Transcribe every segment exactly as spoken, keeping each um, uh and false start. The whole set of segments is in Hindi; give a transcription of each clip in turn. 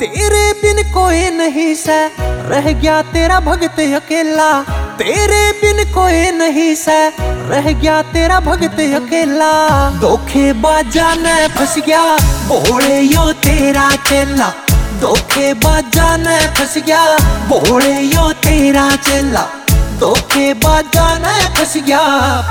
तेरे बिन कोई नहीं सा, रह गया तेरा भगत अकेला। तेरे बिन कोई नहीं सा, रह गया तेरा भगत अकेला। धोखेबाजा ने फंस गया, भोले यो तेरा चेला। धोखेबाजा ने फंस गया, भोले यो तेरा चेला। धोखेबाजा ने फंस गया।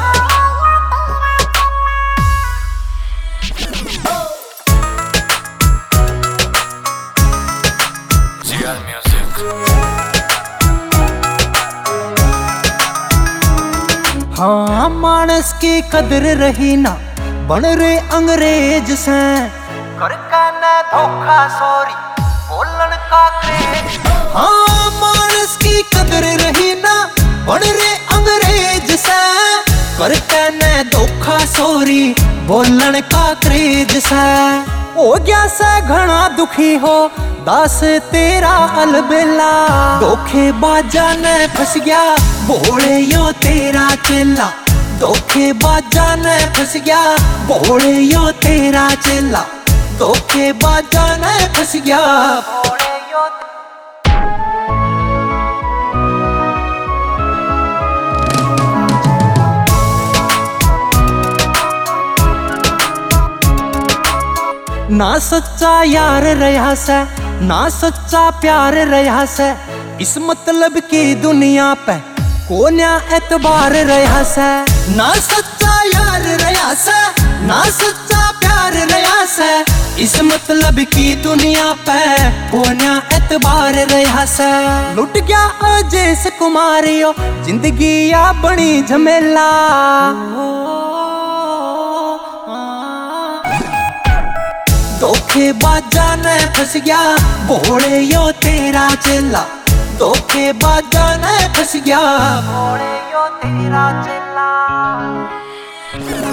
हाँ मानस की कदर रही ना, बन रे अंग्रेज से। करके न धोखा सॉरी, बोलन का क्रेज। हाँ मानस की कदर रही ना, बन रे अंग्रेज से। करके न धोखा सॉरी, बोलन का क्रेज से। हो गया से घना दुखी हो, दास तेरा अलबेला। धोखेबाजा ने फंस गया, भोले यो तेरा चेला। धोखेबाजा ने फंस गया, भोले यो तेरा चेला। धोखेबाजा ने फंस गया, भोले यो। ना सच्चा यार रहा से, ना सच्चा प्यार रहा से। इस मतलब की दुनिया पे कोन्या एतबार रहा से। ना सच्चा यार रहा से, ना सच्चा प्यार रहा से। इस मतलब की दुनिया पे कोन्या एतबार रहा से। लुट गया अजय कुमारियो, जिंदगी या बनी झमेला। धोखेबाजा ने फंस गया, भोले यो तेरा चेला। धोखेबाजा ने फंस गया, भोले यो तेरा चेला।